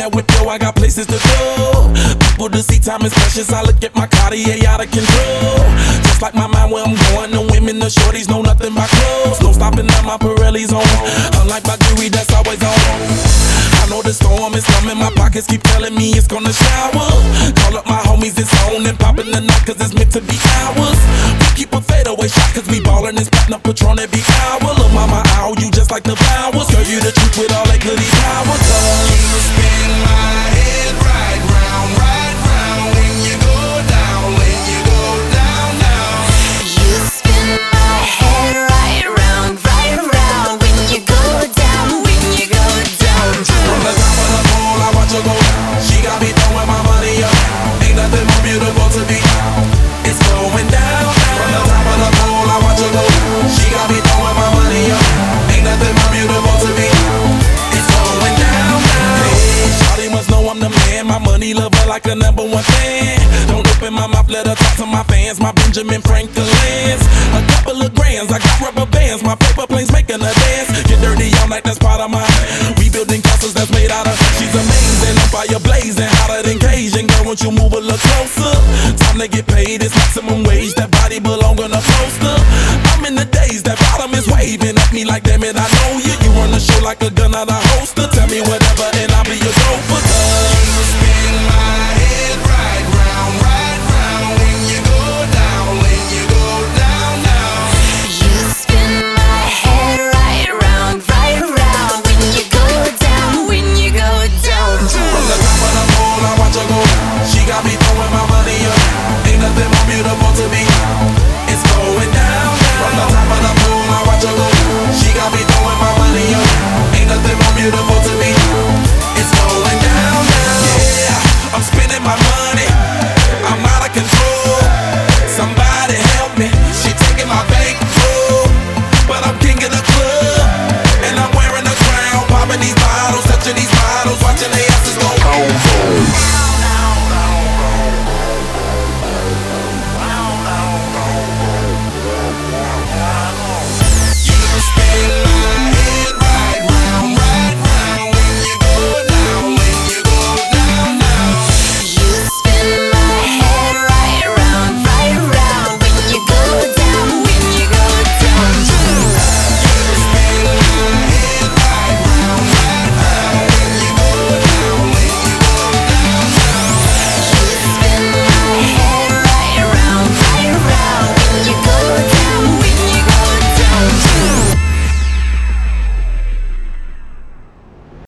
that whip, yo, I got places to go. People to see, time is precious. I look at my Cartier out of control. Just like my mind where I'm going, the women, the shorties know nothing but clothes. No stopping at my Pirelli's on. Unlike my jewelry, that's always on. I know the storm is coming, my pockets keep telling me it's gonna shower. Call up my homies, it's on and popping the night, cause it's meant to be ours. We keep a fadeaway shot, cause we ballin' and spittin' up Patron every hour. Look, mama, ow, you just like the flowers. Girl, you the truth with all that goody power. You spin my head right round when you go down, when you go down, down. You spin my head right round when you go down, when you go down. From the top of the pole, I watch her go down. She got me throwing my money up. Ain't nothing more beautiful to be. It's going down. From the top of the pole, I watch her go down. She got me throwing my money up. Ain't nothing more beautiful to be. It's going down. Hey, shawty must know I'm the man. My money lover like a #1 fan. Don't open my mouth, let her talk to my fans. My Benjamin Franklin's. A couple of grands, I got rubber bands. My paper planes making a dance. Get dirty all night, that's part of my. We building castles that's made out of. She's amazing, on fire blazing, hotter than Cajun. Girl, won't you move a little closer? Time to get paid, it's maximum wage. That body belong on a poster. I'm in the days, that bottom is waving at me like, damn it, I know you. You run the show like a gun out of holster. Tell me what